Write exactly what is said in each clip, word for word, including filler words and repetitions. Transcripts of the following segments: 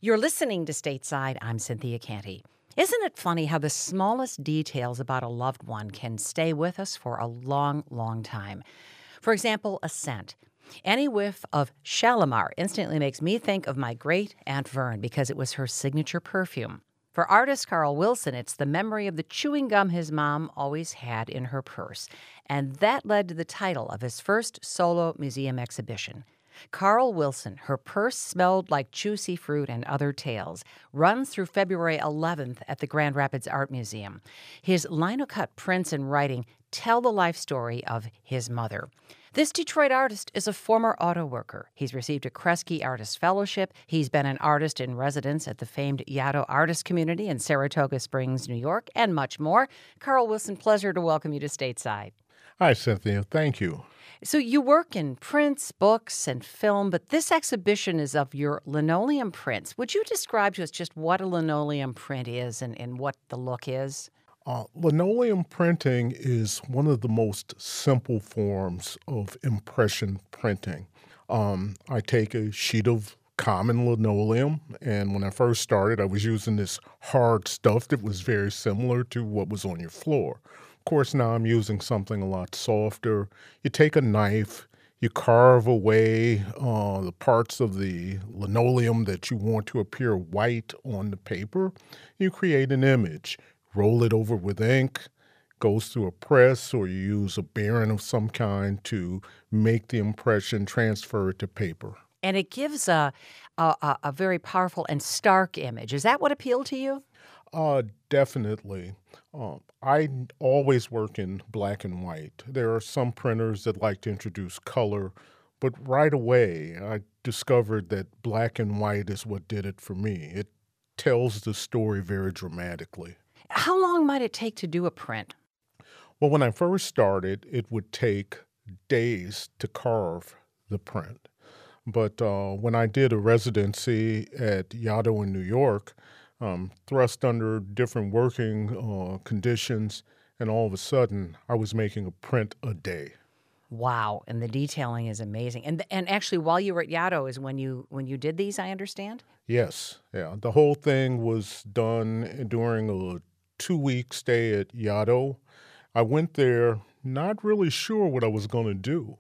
You're listening to Stateside. I'm Cynthia Canty. Isn't it funny how the smallest details about a loved one can stay with us for a long, long time? For example, a scent. Any whiff of Shalimar instantly makes me think of my great Aunt Vern because it was her signature perfume. For artist Carl Wilson, it's the memory of the chewing gum his mom always had in her purse. And that led to the title of his first solo museum exhibition. Carl Wilson, Her Purse Smelled Like Juicy Fruit and Other Tales, runs through February eleventh at the Grand Rapids Art Museum. His linocut prints and writing tell the life story of his mother. This Detroit artist is a former auto worker. He's received a Kresge Artist Fellowship. He's been an artist in residence at the famed Yaddo Artist Community in Saratoga Springs, New York, and much more. Carl Wilson, pleasure to welcome you to Stateside. Hi, Cynthia. Thank you. So you work in prints, books, and film, but this exhibition is of your linoleum prints. Would you describe to us just what a linoleum print is and, and what the look is? Uh, linoleum printing is one of the most simple forms of impression printing. Um, I take a sheet of common linoleum, and when I first started, I was using this hard stuff that was very similar to what was on your floor. Of course, now I'm using something a lot softer. You take a knife, you carve away uh, the parts of the linoleum that you want to appear white on the paper. You create an image, roll it over with ink, goes through a press, or you use a baren of some kind to make the impression, transfer it to paper. And it gives a, a, a very powerful and stark image. Is that what appealed to you? Uh, definitely. Uh, I always work in black and white. There are some printers that like to introduce color, but right away I discovered that black and white is what did it for me. It tells the story very dramatically. How long might it take to do a print? Well, when I first started, it would take days to carve the print. But uh, when I did a residency at Yaddo in New York, Um, thrust under different working uh, conditions, and all of a sudden, I was making a print a day. Wow, and the detailing is amazing. And and actually, while you were at Yaddo is when you when you did these, I understand? Yes, yeah. The whole thing was done during a two-week stay at Yaddo. I went there not really sure what I was going to do.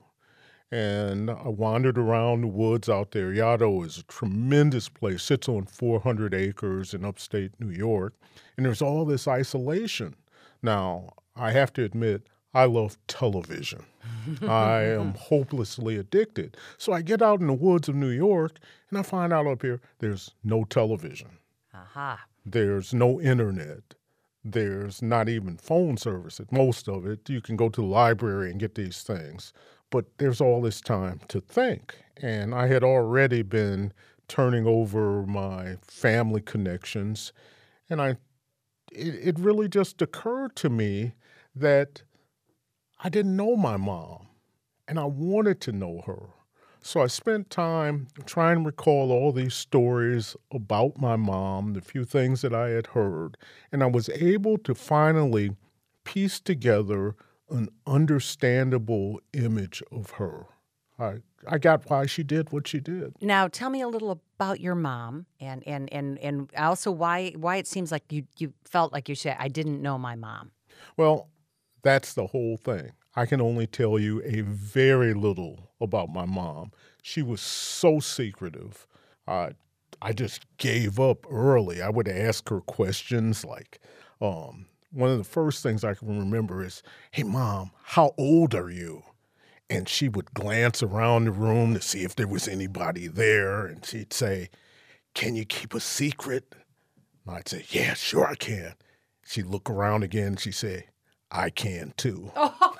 And I wandered around the woods out there. Yaddo is a tremendous place, sits on four hundred acres in upstate New York, and there's all this isolation. Now, I have to admit, I love television. I am hopelessly addicted. So I get out in the woods of New York, and I find out up here there's no television. Aha. There's no internet. There's not even phone service. Most of it, you can go to the library and get these things. But there's all this time to think. And I had already been turning over my family connections. And I, it, it really just occurred to me that I didn't know my mom, and I wanted to know her. So I spent time trying to recall all these stories about my mom, the few things that I had heard, and I was able to finally piece together an understandable image of her. I I got why she did what she did. Now, tell me a little about your mom, and and and and also why why it seems like you you felt like you said, I didn't know my mom. Well, that's the whole thing. I can only tell you a very little about my mom. She was so secretive. I I just gave up early. I would ask her questions like, um, one of the first things I can remember is, "Hey, Mom, how old are you?" And she would glance around the room to see if there was anybody there, and she'd say, "Can you keep a secret?" And I'd say, "Yeah, sure I can." She'd look around again, and she'd say, "I can too."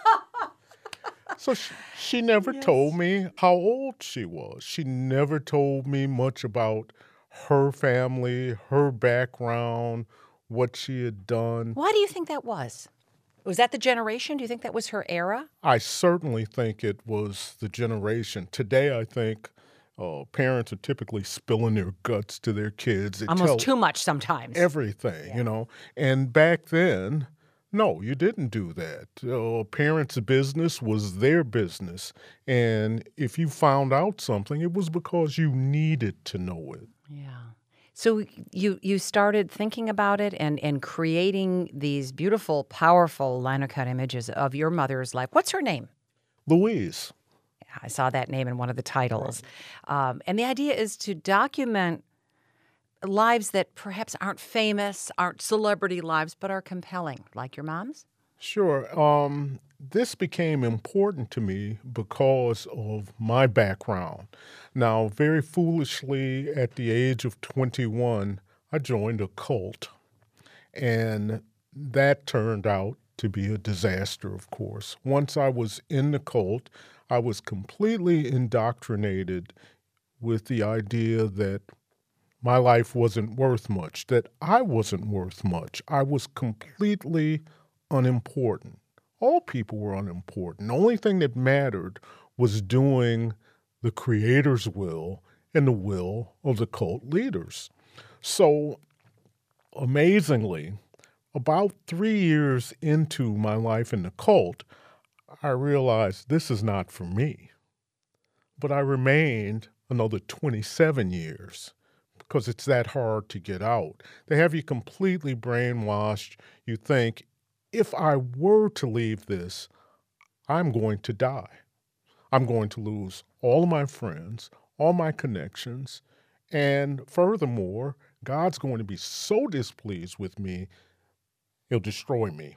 So she, she never Yes. told me how old she was. She never told me much about her family, her background, what she had done. Why do you think that was? Was that the generation? Do you think that was her era? I certainly think it was the generation. Today, I think uh, parents are typically spilling their guts to their kids. They Almost tell too much sometimes. everything, Yeah. you know. And back then, no, you didn't do that. Uh, parents' business was their business. And if you found out something, it was because you needed to know it. Yeah. So you you started thinking about it and and creating these beautiful, powerful lino cut images of your mother's life. What's her name? Louise. I saw that name in one of the titles. Um, and the idea is to document lives that perhaps aren't famous, aren't celebrity lives, but are compelling, like your mom's? Sure. Um, this became important to me because of my background. Now, very foolishly, at the age of twenty-one, I joined a cult, and that turned out to be a disaster, of course. Once I was in the cult, I was completely indoctrinated with the idea that my life wasn't worth much, that I wasn't worth much. I was completely unimportant. All people were unimportant. The only thing that mattered was doing the Creator's will and the will of the cult leaders. So, amazingly, about three years into my life in the cult, I realized this is not for me. But I remained another twenty-seven years because it's that hard to get out. They have you completely brainwashed. You think, if I were to leave this, I'm going to die. I'm going to lose all of my friends, all my connections, and furthermore, God's going to be so displeased with me, he'll destroy me.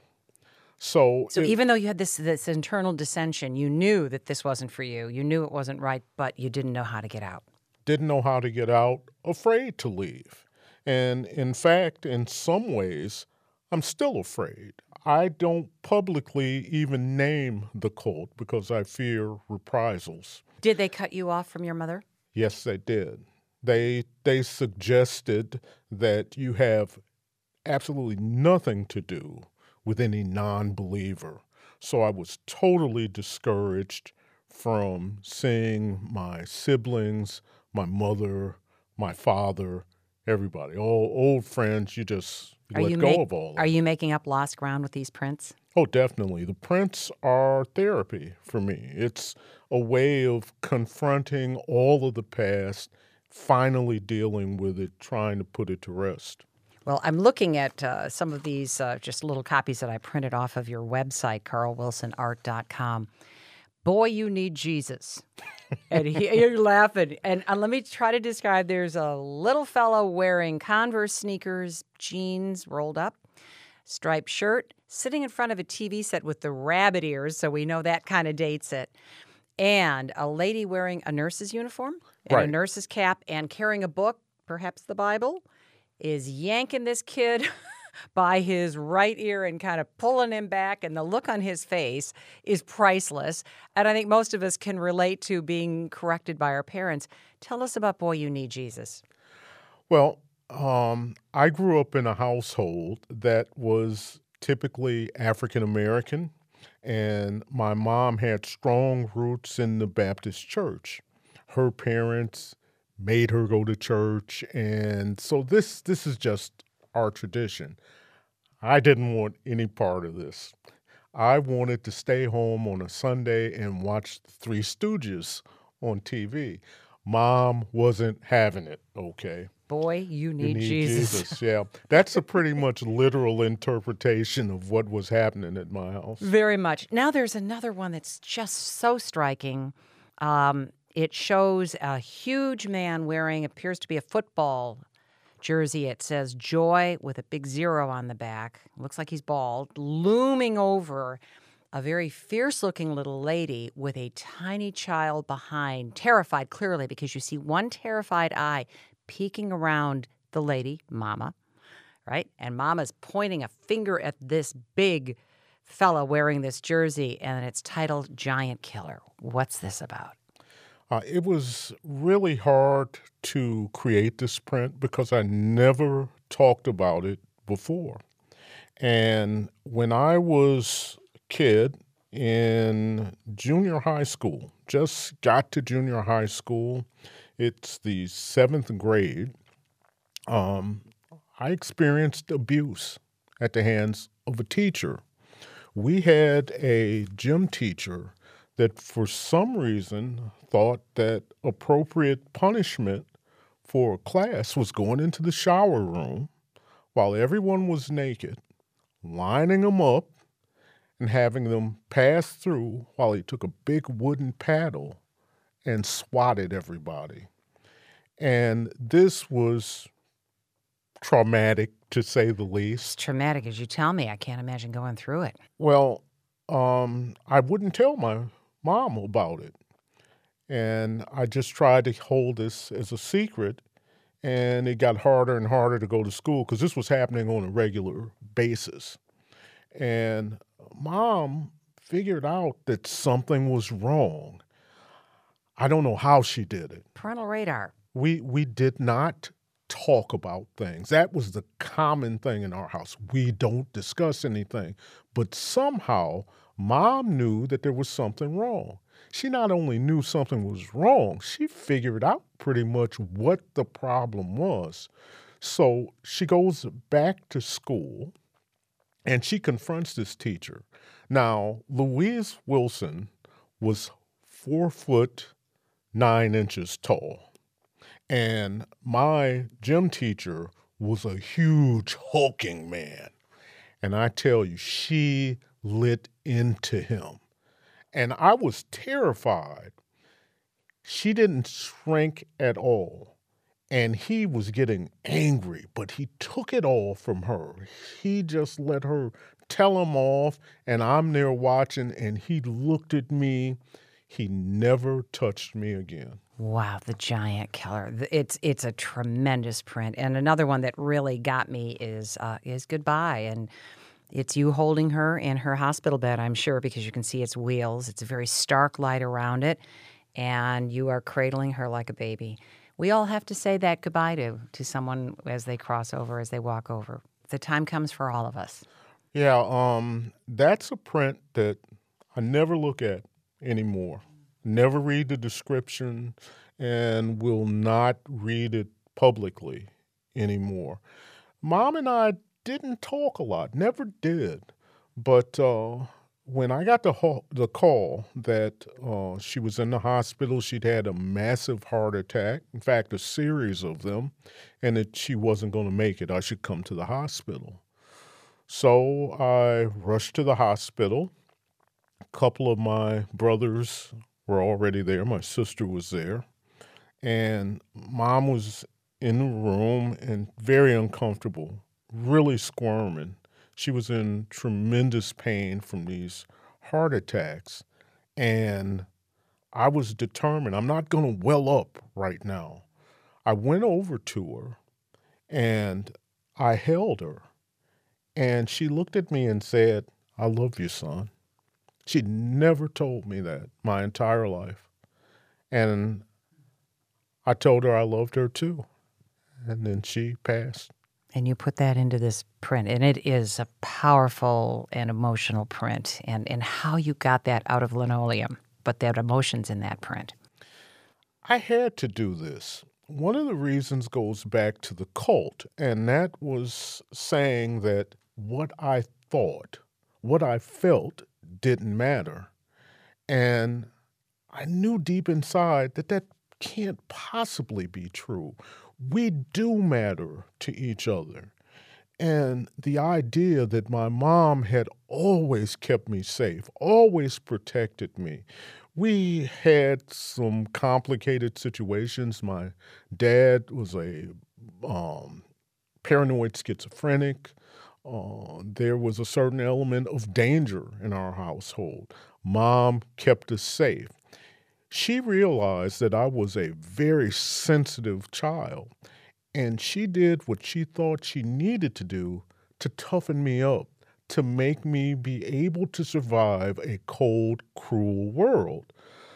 So, So it, even though you had this this internal dissension, you knew that this wasn't for you. You knew it wasn't right, but you didn't know how to get out. Didn't know how to get out, afraid to leave. And in fact, in some ways, I'm still afraid. I don't publicly even name the cult because I fear reprisals. Did they cut you off from your mother? Yes, they did. They they suggested that you have absolutely nothing to do with any non-believer. So I was totally discouraged from seeing my siblings, my mother, my father, everybody, all old friends. You just Are let you go make- of all of Are it. you making up lost ground with these prints? Oh, definitely. The prints are therapy for me. It's a way of confronting all of the past, finally dealing with it, trying to put it to rest. Well, I'm looking at uh, some of these uh, just little copies that I printed off of your website, carl wilson art dot com. Boy, you need Jesus. And he, you're laughing. And uh, let me try to describe. There's a little fellow wearing Converse sneakers, jeans rolled up, striped shirt, sitting in front of a T V set with the rabbit ears, so we know that kind of dates it, and a lady wearing a nurse's uniform and a Right. nurse's cap and carrying a book, perhaps the Bible, is yanking this kid by his right ear and kind of pulling him back, and the look on his face is priceless. And I think most of us can relate to being corrected by our parents. Tell us about Boy, You Need Jesus. Well, um, I grew up in a household that was typically African American, and my mom had strong roots in the Baptist church. Her parents made her go to church, and so this this is just our tradition. I didn't want any part of this. I wanted to stay home on a Sunday and watch the Three Stooges on T V. Mom wasn't having it, okay? Boy, you You need, need Jesus. Jesus, yeah. That's a pretty much literal interpretation of what was happening at my house. Very much. Now there's another one that's just so striking. Um, it shows a huge man wearing appears to be a football jersey. It says joy with a big zero on the back. Looks like he's bald, looming over a very fierce-looking little lady with a tiny child behind, terrified clearly because you see one terrified eye peeking around the lady, Mama, right? And Mama's pointing a finger at this big fella wearing this jersey, and it's titled Giant Killer. What's this about? Uh, it was really hard to create this print because I never talked about it before. And when I was a kid in junior high school, just got to junior high school, it's the seventh grade, um, I experienced abuse at the hands of a teacher. We had a gym teacher that for some reason thought that appropriate punishment for class was going into the shower room while everyone was naked, lining them up and having them pass through while he took a big wooden paddle and swatted everybody. And this was traumatic, to say the It's least. traumatic as you tell me. I can't imagine going through it. Well, um, I wouldn't tell my mom about it. And I just tried to hold this as a secret. And it got harder and harder to go to school because this was happening on a regular basis. And mom figured out that something was wrong. I don't know how she did it. Parental radar. We we did not talk about things. That was the common thing in our house. We don't discuss anything. But somehow, mom knew that there was something wrong. She not only knew something was wrong, she figured out pretty much what the problem was. So she goes back to school and she confronts this teacher. Now, Louise Wilson was four foot nine inches tall. And my gym teacher was a huge, hulking man. And I tell you, she lit into him. And I was terrified. She didn't shrink at all. And he was getting angry, but he took it all from her. He just let her tell him off, and I'm there watching, and he looked at me. He never touched me again. Wow, The Giant Killer. Th- It's it's a tremendous print. And another one that really got me is uh, is Goodbye. And it's you holding her in her hospital bed, I'm sure, because you can see its wheels. It's a very stark light around it, and you are cradling her like a baby. We all have to say that goodbye to to someone as they cross over, as they walk over. The time comes for all of us. Yeah, um, that's a print that I never look at anymore. Never read the description and will not read it publicly anymore. Mom and I didn't talk a lot, never did. But uh, when I got the, ho- the call that uh, she was in the hospital, she'd had a massive heart attack, in fact, a series of them, and that she wasn't going to make it, I should come to the hospital. So I rushed to the hospital. A couple of my brothers were already there. My sister was there. And mom was in the room and very uncomfortable, really squirming. She was in tremendous pain from these heart attacks. And I was determined, I'm not going to well up right now. I went over to her and I held her. And she looked at me and said, I love you, son. She never told me that my entire life. And I told her I loved her too. And then she passed. And you put that into this print, and it is a powerful and emotional print, and, and how you got that out of linoleum, but that emotion's in that print. I had to do this. One of the reasons goes back to the cult, and that was saying that what I thought, what I felt didn't matter. And I knew deep inside that that can't possibly be true. We do matter to each other. And the idea that my mom had always kept me safe, always protected me. We had some complicated situations. My dad was a um, paranoid schizophrenic. Uh, there was a certain element of danger in our household. Mom kept us safe. She realized that I was a very sensitive child, and she did what she thought she needed to do to toughen me up, to make me be able to survive a cold, cruel world.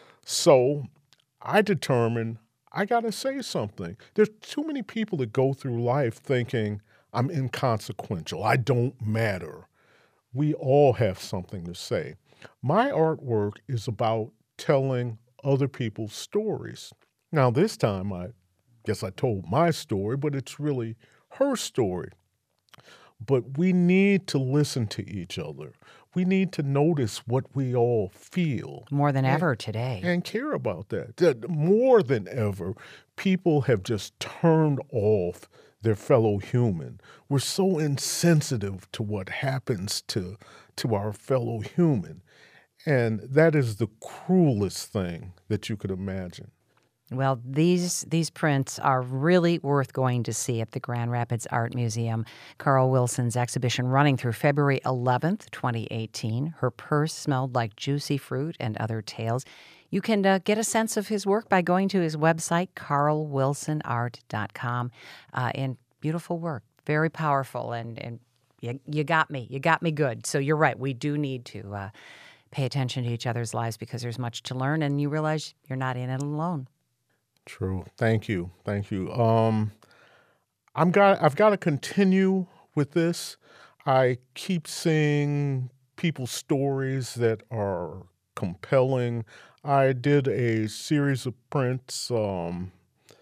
So I determined I got to say something. There's too many people that go through life thinking I'm inconsequential, I don't matter. We all have something to say. My artwork is about telling other people's stories. Now, this time, I guess I told my story, but it's really her story. But we need to listen to each other. we need to notice what we all feel. More than and, ever today. And care about that. That more than ever, people have just turned off their fellow human. We're so insensitive to what happens to, to our fellow human. And that is the cruelest thing that you could imagine. Well, these these prints are really worth going to see at the Grand Rapids Art Museum. Carl Wilson's exhibition running through February eleventh, twenty eighteen. Her Purse Smelled Like Juicy Fruit and Other Tales. You can uh, get a sense of his work by going to his website, carl wilson art dot com. Uh, and beautiful work, very powerful, and, and you, you got me. You got me good. So you're right. We do need to uh, pay attention to each other's lives because there's much to learn, and you realize you're not in it alone. True. Thank you. Thank you. Um, I'm got. I've got to continue with this. I keep seeing people's stories that are compelling. I did a series of prints. Um,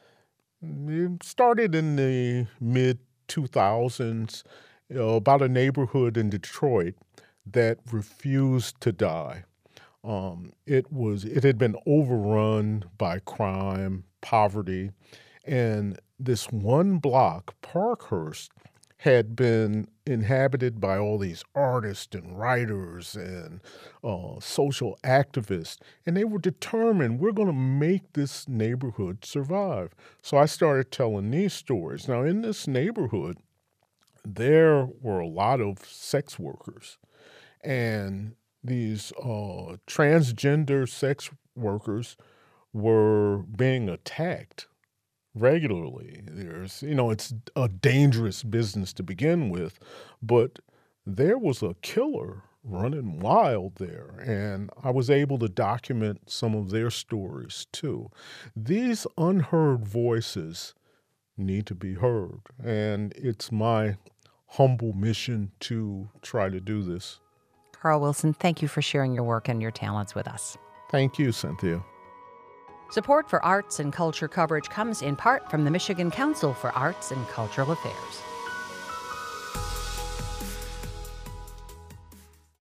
it started in the mid two thousands, you know, about a neighborhood in Detroit that refused to die. Um, it was. It had been overrun by crime, poverty, and this one block, Parkhurst, had been inhabited by all these artists and writers and uh, social activists, and they were determined, we're going to make this neighborhood survive. So I started telling these stories. Now, in this neighborhood, there were a lot of sex workers, and these uh, transgender sex workers were being attacked regularly. There's, you know, it's a dangerous business to begin with, but there was a killer running wild there, and I was able to document some of their stories too. These unheard voices need to be heard, and it's my humble mission to try to do this. Carl Wilson, thank you for sharing your work and your talents with us. Thank you, Cynthia. Support for arts and culture coverage comes in part from the Michigan Council for Arts and Cultural Affairs.